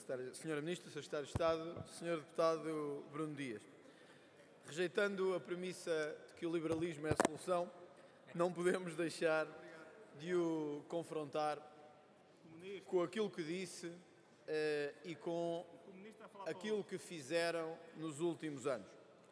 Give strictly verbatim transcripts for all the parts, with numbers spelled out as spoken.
senhora Ministra, Secretário de Estado, senhor Deputado Bruno Dias. Rejeitando a premissa de que o liberalismo é a solução, não podemos deixar de o confrontar com aquilo que disse eh, e com aquilo que fizeram nos últimos anos.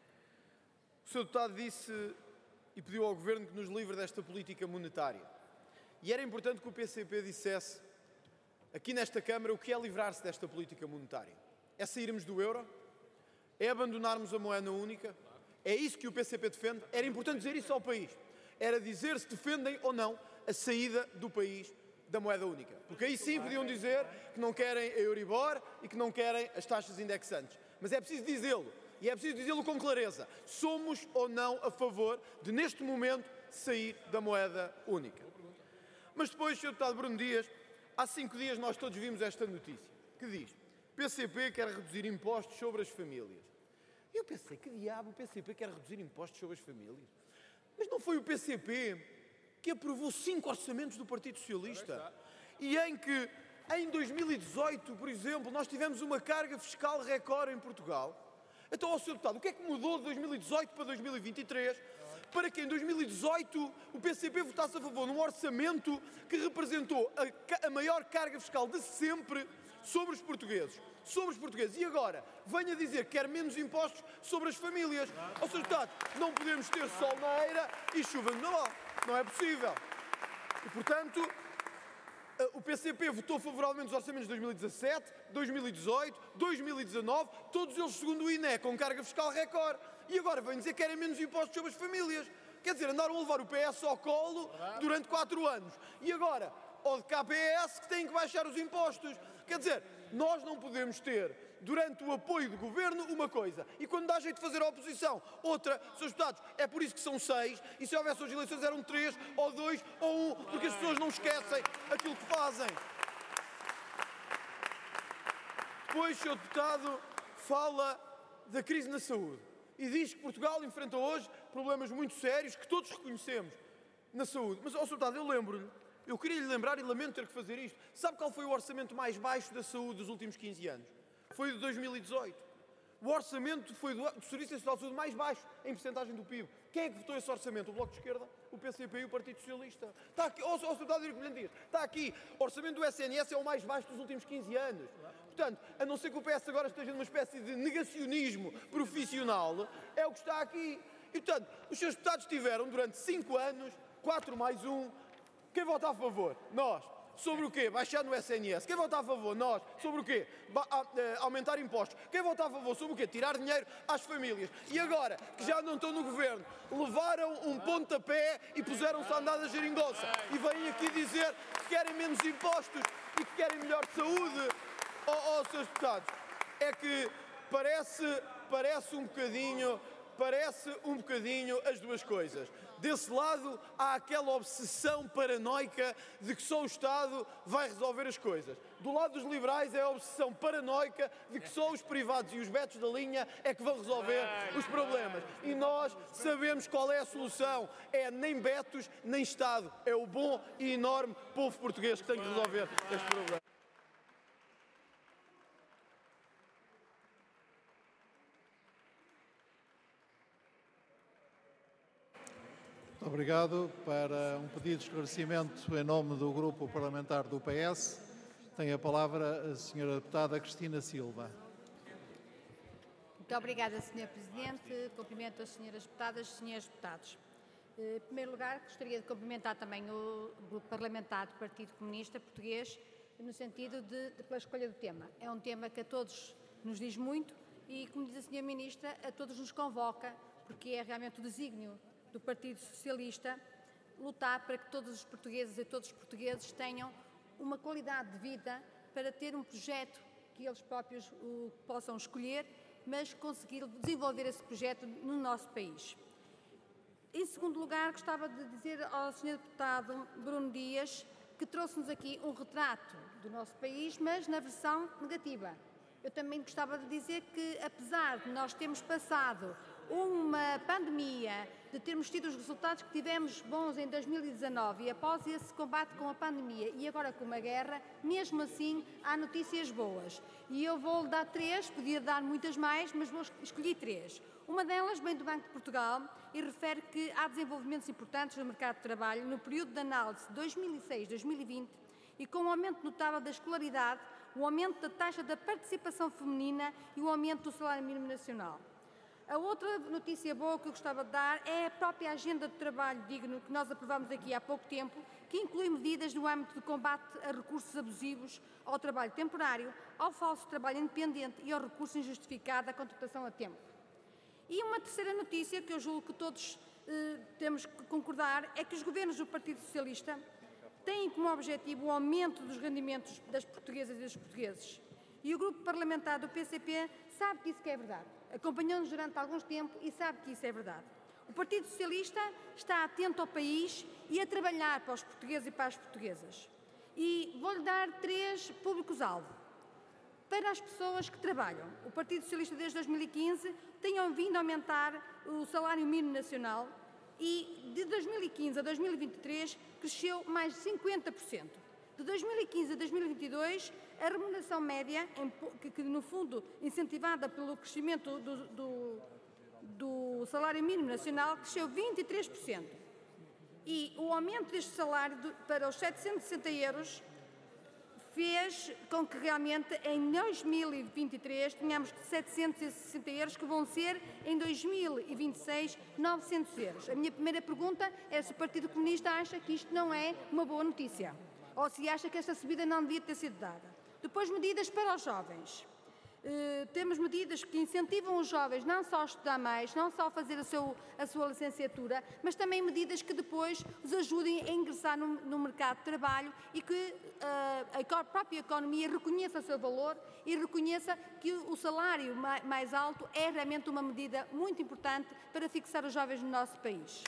O senhor Deputado disse e pediu ao Governo que nos livre desta política monetária. E era importante que o P C P dissesse aqui nesta Câmara o que é livrar-se desta política monetária. É sairmos do euro? É abandonarmos a moeda única? É isso que o P C P defende? Era importante dizer isso ao país. Era dizer se defendem ou não a saída do país da moeda única. Porque aí sim podiam dizer que não querem a Euribor e que não querem as taxas indexantes. Mas é preciso dizê-lo. E é preciso dizê-lo com clareza. Somos ou não a favor de, neste momento, sair da moeda única. Mas depois, senhor Deputado Bruno Dias, há cinco dias nós todos vimos esta notícia, que diz: P C P quer reduzir impostos sobre as famílias. E eu pensei, que diabo o P C P quer reduzir impostos sobre as famílias? Mas não foi o P C P que aprovou cinco orçamentos do Partido Socialista? E em que, em dois mil e dezoito, por exemplo, nós tivemos uma carga fiscal recorde em Portugal. Então, ó senhor Deputado, o que é que mudou de dois mil e dezoito para dois mil e vinte e três para que em dois mil e dezoito o P C P votasse a favor num orçamento que representou a, a maior carga fiscal de sempre sobre os portugueses? Sobre os portugueses. E agora, venha dizer que quer menos impostos sobre as famílias. Ó senhor Deputado, não podemos ter sol na eira e chuva no Naval. Não é possível. E, portanto, o P C P votou favoravelmente os orçamentos de dois mil e dezassete, dois mil e dezoito, dois mil e dezanove, todos eles, segundo o I N E, com carga fiscal recorde. E agora vêm dizer que querem menos impostos sobre as famílias. Quer dizer, andaram a levar o P S ao colo durante quatro anos. E agora, ao de K P S, que têm que baixar os impostos. Quer dizer, nós não podemos ter, durante o apoio do Governo, uma coisa, e quando dá jeito de fazer a oposição, outra. Senhores Deputados, é por isso que são seis, e se houvesse hoje eleições eram três, ou dois, ou um, porque as pessoas não esquecem aquilo que fazem. Depois, senhor Deputado, fala da crise na saúde e diz que Portugal enfrenta hoje problemas muito sérios que todos reconhecemos na saúde. Mas, ó, senhor Deputado, eu lembro-lhe, eu queria lhe lembrar e lamento ter que fazer isto. Sabe qual foi o orçamento mais baixo da saúde dos últimos quinze anos? Foi o de dois mil e dezoito. O orçamento foi do, do Serviço Nacional de Saúde mais baixo em percentagem do P I B. Quem é que votou esse orçamento? O Bloco de Esquerda, o P C P e o Partido Socialista. Está aqui, ó, ó, deputado Eurico Dias, está aqui. O orçamento do S N S é o mais baixo dos últimos quinze anos. Portanto, a não ser que o P S agora esteja numa espécie de negacionismo profissional, é o que está aqui. E, portanto, os seus deputados tiveram durante cinco anos, quatro mais um. Quem vota a favor? Nós. Sobre o quê? Baixar no S N S. Quem vota a favor? Nós. Sobre o quê? Ba a, a, aumentar impostos. Quem vota a favor? Sobre o quê? Tirar dinheiro às famílias. E agora, que já não estão no Governo, levaram um pontapé e puseram-se a andar da geringonça. E vêm aqui dizer que querem menos impostos e que querem melhor saúde. Oh, oh, seus deputados, é que parece, parece um bocadinho... Parece um bocadinho as duas coisas. Desse lado, há aquela obsessão paranoica de que só o Estado vai resolver as coisas. Do lado dos liberais é a obsessão paranoica de que só os privados e os betos da linha é que vão resolver os problemas. E nós sabemos qual é a solução. É nem betos, nem Estado. É o bom e enorme povo português que tem que resolver este problema. Obrigado. Para um pedido de esclarecimento em nome do Grupo Parlamentar do P S, tem a palavra a senhora Deputada Cristina Silva. Muito obrigada, senhor Presidente. Cumprimento as senhoras Deputadas e senhores Deputados. Em primeiro lugar, gostaria de cumprimentar também o Grupo Parlamentar do Partido Comunista Português, no sentido de, de pela escolha do tema. É um tema que a todos nos diz muito e, como diz a senhora Ministra, a todos nos convoca, porque é realmente o desígnio do Partido Socialista lutar para que todos os portugueses e todos os portugueses tenham uma qualidade de vida para ter um projeto que eles próprios o possam escolher, mas conseguir desenvolver esse projeto no nosso país. Em segundo lugar, gostava de dizer ao senhor Deputado Bruno Dias que trouxe-nos aqui um retrato do nosso país, mas na versão negativa. Eu também gostava de dizer que, apesar de nós termos passado uma pandemia, de termos tido os resultados que tivemos bons em dois mil e dezanove e após esse combate com a pandemia e agora com uma guerra, mesmo assim há notícias boas. E eu vou dar três, podia dar muitas mais, mas vou escolher três. Uma delas vem do Banco de Portugal e refere que há desenvolvimentos importantes no mercado de trabalho no período de análise de dois mil e seis a dois mil e vinte e com um aumento notável da escolaridade, o aumento da taxa da participação feminina e o aumento do salário mínimo nacional. A outra notícia boa que eu gostava de dar é a própria Agenda de Trabalho Digno que nós aprovamos aqui há pouco tempo, que inclui medidas no âmbito de combate a recursos abusivos, ao trabalho temporário, ao falso trabalho independente e ao recurso injustificado à contratação a tempo. E uma terceira notícia, que eu julgo que todos eh, temos que concordar, é que os governos do Partido Socialista têm como objetivo o aumento dos rendimentos das portuguesas e dos portugueses. E o grupo parlamentar do P C P sabe que isso que é verdade. Acompanhou-nos durante algum tempo e sabe que isso é verdade. O Partido Socialista está atento ao país e a trabalhar para os portugueses e para as portuguesas. E vou-lhe dar três públicos-alvo. Para as pessoas que trabalham, o Partido Socialista desde dois mil e quinze tem vindo a aumentar o salário mínimo nacional e de dois mil e quinze a dois mil e vinte e três cresceu mais de cinquenta por cento. De dois mil e quinze a dois mil e vinte e dois, a remuneração média, que, que no fundo incentivada pelo crescimento do, do, do salário mínimo nacional, cresceu vinte e três por cento. E o aumento deste salário de, para os setecentos e sessenta euros fez com que realmente em dois mil e vinte e três tenhamos setecentos e sessenta euros, que vão ser em dois mil e vinte e seis novecentos euros. A minha primeira pergunta é se o Partido Comunista acha que isto não é uma boa notícia, ou se acha que esta subida não devia ter sido dada. Depois, medidas para os jovens. Uh, temos medidas que incentivam os jovens não só a estudar mais, não só a fazer a, seu, a sua licenciatura, mas também medidas que depois os ajudem a ingressar no, no mercado de trabalho e que uh, a própria economia reconheça o seu valor e reconheça que o salário mais, mais alto é realmente uma medida muito importante para fixar os jovens no nosso país.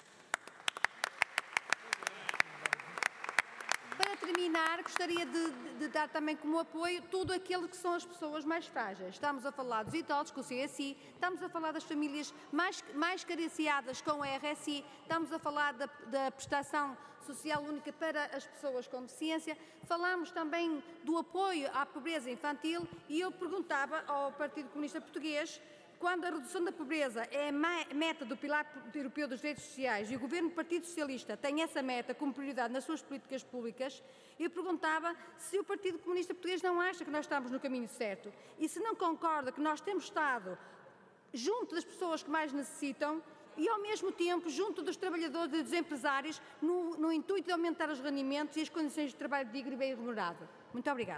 Para terminar, gostaria de, de dar também como apoio tudo aquilo que são as pessoas mais frágeis. Estamos a falar dos idosos com o C S I, estamos a falar das famílias mais, mais carenciadas com a R S I, estamos a falar da, da prestação social única para as pessoas com deficiência, falamos também do apoio à pobreza infantil e eu perguntava ao Partido Comunista Português, quando a redução da pobreza é a meta do Pilar Europeu dos Direitos Sociais e o Governo do Partido Socialista tem essa meta como prioridade nas suas políticas públicas, eu perguntava se o Partido Comunista Português não acha que nós estamos no caminho certo e se não concorda que nós temos estado junto das pessoas que mais necessitam e, ao mesmo tempo, junto dos trabalhadores e dos empresários no, no intuito de aumentar os rendimentos e as condições de trabalho digno e bem remunerado. Muito obrigada.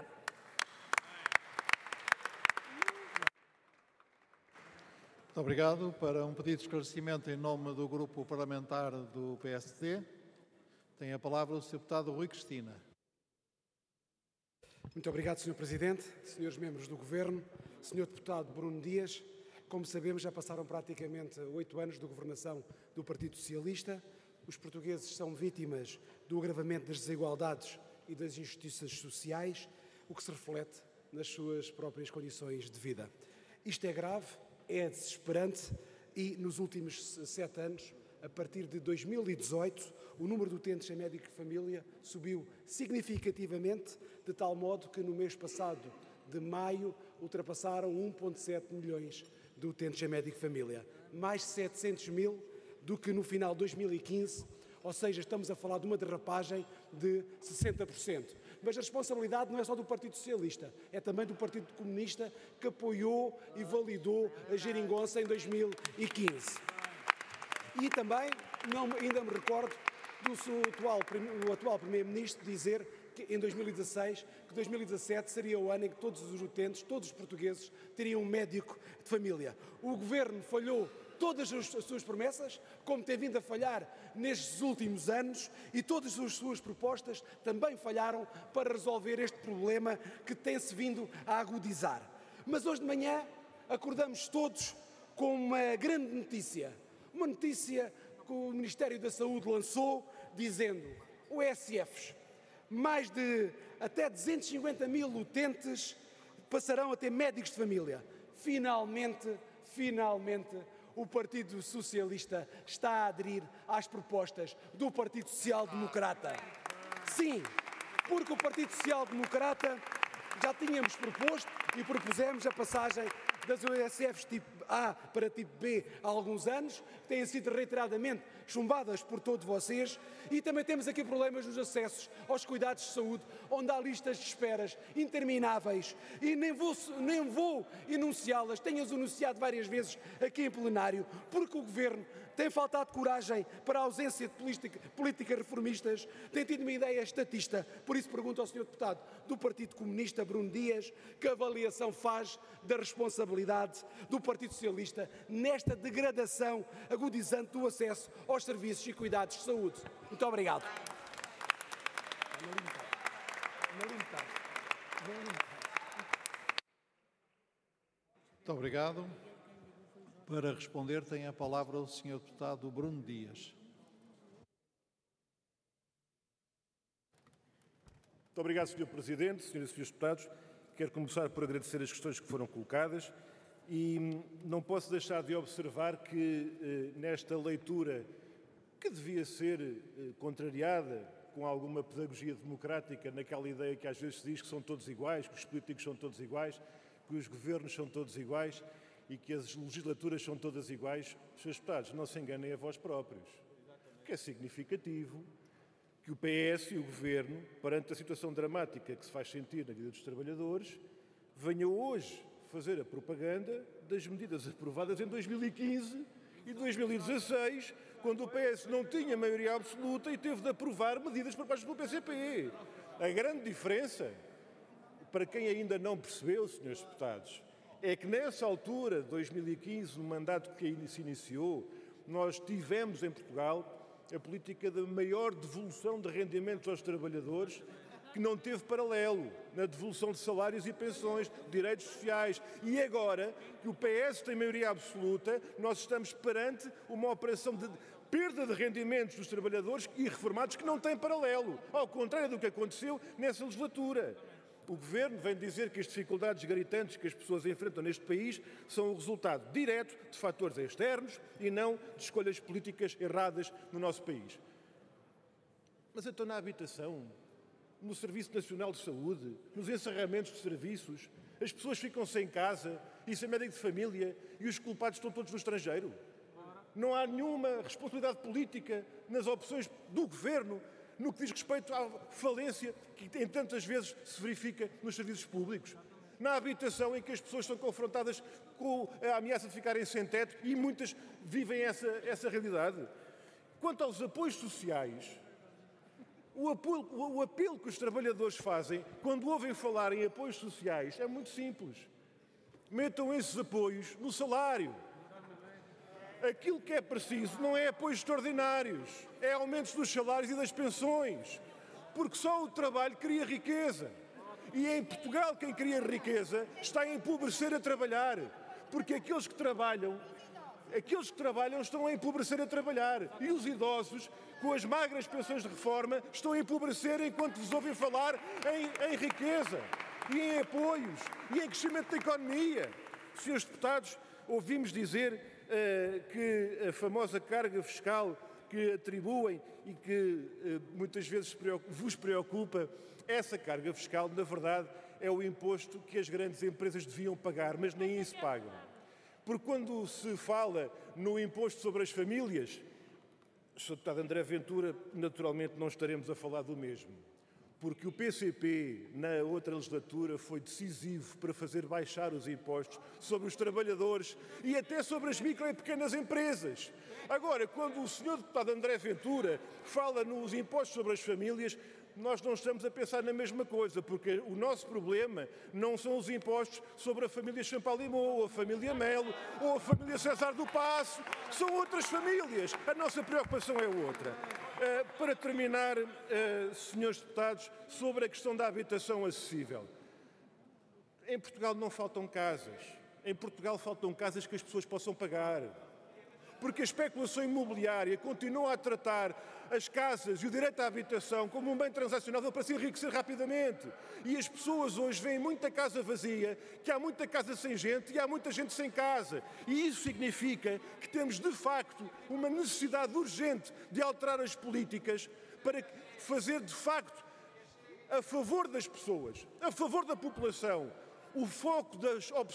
Muito obrigado. Para um pedido de esclarecimento em nome do Grupo Parlamentar do P S D, tem a palavra o senhor Deputado Rui Cristina. Muito obrigado, senhor Presidente, senhores membros do Governo, senhor Deputado Bruno Dias. Como sabemos, já passaram praticamente oito anos de governação do Partido Socialista. Os portugueses são vítimas do agravamento das desigualdades e das injustiças sociais, o que se reflete nas suas próprias condições de vida. Isto é grave, é desesperante e, nos últimos sete anos, a partir de dois mil e dezoito, o número de utentes em médico de família subiu significativamente, de tal modo que no mês passado de maio ultrapassaram um vírgula sete milhões de utentes em médico de família, mais setecentos mil do que no final de dois mil e quinze, ou seja, estamos a falar de uma derrapagem de sessenta por cento. Mas a responsabilidade não é só do Partido Socialista, é também do Partido Comunista, que apoiou e validou a geringonça em dois mil e quinze. E também, não, ainda me recordo do seu atual, o atual Primeiro-Ministro dizer que em dois mil e dezasseis, que dois mil e dezassete seria o ano em que todos os utentes, todos os portugueses, teriam um médico de família. O Governo falhou todas as suas promessas, como tem vindo a falhar nestes últimos anos, e todas as suas propostas também falharam para resolver este problema que tem-se vindo a agudizar. Mas hoje de manhã acordamos todos com uma grande notícia. Uma notícia que o Ministério da Saúde lançou, dizendo: o E S Fs, mais de até duzentos e cinquenta mil utentes passarão a ter médicos de família. Finalmente, finalmente, o Partido Socialista está a aderir às propostas do Partido Social Democrata. Sim, porque o Partido Social Democrata já tínhamos proposto e propusemos a passagem das U S Fs tipo A para tipo B há alguns anos, que têm sido reiteradamente chumbadas por todos vocês, e também temos aqui problemas nos acessos aos cuidados de saúde, onde há listas de esperas intermináveis, e nem vou, nem vou enunciá-las, tenho-as enunciado várias vezes aqui em plenário, porque o Governo tem faltado coragem para a ausência de política, políticas reformistas, tem tido uma ideia estatista. Por isso pergunto ao senhor Deputado do Partido Comunista, Bruno Dias, que avaliação faz da responsabilidade do Partido Socialista nesta degradação agudizante do acesso aos serviços e cuidados de saúde. Muito obrigado. Muito obrigado. Para responder, tem a palavra o senhor Deputado Bruno Dias. Muito obrigado, senhor Presidente, senhoras e senhores Deputados. Quero começar por agradecer as questões que foram colocadas e não posso deixar de observar que nesta leitura, que devia ser contrariada com alguma pedagogia democrática, naquela ideia que às vezes se diz que são todos iguais, que os políticos são todos iguais, que os governos são todos iguais e que as legislaturas são todas iguais, senhores Deputados, não se enganem a vós próprios. Que é significativo que o P S e o Governo, perante a situação dramática que se faz sentir na vida dos trabalhadores, venham hoje fazer a propaganda das medidas aprovadas em dois mil e quinze e dois mil e dezasseis, quando o P S não tinha maioria absoluta e teve de aprovar medidas propostas pelo P C P. A grande diferença, para quem ainda não percebeu, senhores Deputados, é que nessa altura, dois mil e quinze, no mandato que se iniciou, nós tivemos em Portugal a política de maior devolução de rendimentos aos trabalhadores, que não teve paralelo na devolução de salários e pensões, de direitos sociais. E agora, que o P S tem maioria absoluta, nós estamos perante uma operação de perda de rendimentos dos trabalhadores e reformados que não tem paralelo, ao contrário do que aconteceu nessa legislatura. O Governo vem dizer que as dificuldades gritantes que as pessoas enfrentam neste país são o resultado direto de fatores externos e não de escolhas políticas erradas no nosso país. Mas então na habitação, no Serviço Nacional de Saúde, nos encerramentos de serviços, as pessoas ficam sem casa e sem médico de família e os culpados estão todos no estrangeiro. Não há nenhuma responsabilidade política nas opções do Governo no que diz respeito à falência que em tantas vezes se verifica nos serviços públicos. Na habitação, em que as pessoas são confrontadas com a ameaça de ficarem sem teto e muitas vivem essa, essa realidade. Quanto aos apoios sociais, o apelo, o apelo que os trabalhadores fazem quando ouvem falar em apoios sociais é muito simples. Metam esses apoios no salário. Aquilo que é preciso não é apoios extraordinários, é aumentos dos salários e das pensões, porque só o trabalho cria riqueza. E em Portugal quem cria riqueza está a empobrecer a trabalhar, porque aqueles que trabalham, aqueles que trabalham estão a empobrecer a trabalhar, e os idosos, com as magras pensões de reforma, estão a empobrecer enquanto vos ouvem falar em, em riqueza, e em apoios, e em crescimento da economia. Senhores deputados, ouvimos dizer Uh, que a famosa carga fiscal que atribuem e que uh, muitas vezes preocupa, vos preocupa, essa carga fiscal, na verdade, é o imposto que as grandes empresas deviam pagar, mas nem isso pagam. Porque quando se fala no imposto sobre as famílias, senhor Deputado André Ventura, naturalmente não estaremos a falar do mesmo. Porque o P C P, na outra legislatura, foi decisivo para fazer baixar os impostos sobre os trabalhadores e até sobre as micro e pequenas empresas. Agora, quando o senhor deputado André Ventura fala nos impostos sobre as famílias, nós não estamos a pensar na mesma coisa, porque o nosso problema não são os impostos sobre a família Champalimau, ou a família Melo, ou a família César do Paço, são outras famílias. A nossa preocupação é outra. Uh, para terminar, uh, senhores deputados, sobre a questão da habitação acessível. Em Portugal não faltam casas. Em Portugal faltam casas que as pessoas possam pagar. porque a especulação imobiliária continua a tratar as casas e o direito à habitação como um bem transacionável para se enriquecer rapidamente. E as pessoas hoje veem muita casa vazia, que há muita casa sem gente e há muita gente sem casa. E isso significa que temos, de facto, uma necessidade urgente de alterar as políticas para fazer, de facto, a favor das pessoas, a favor da população, o foco das opções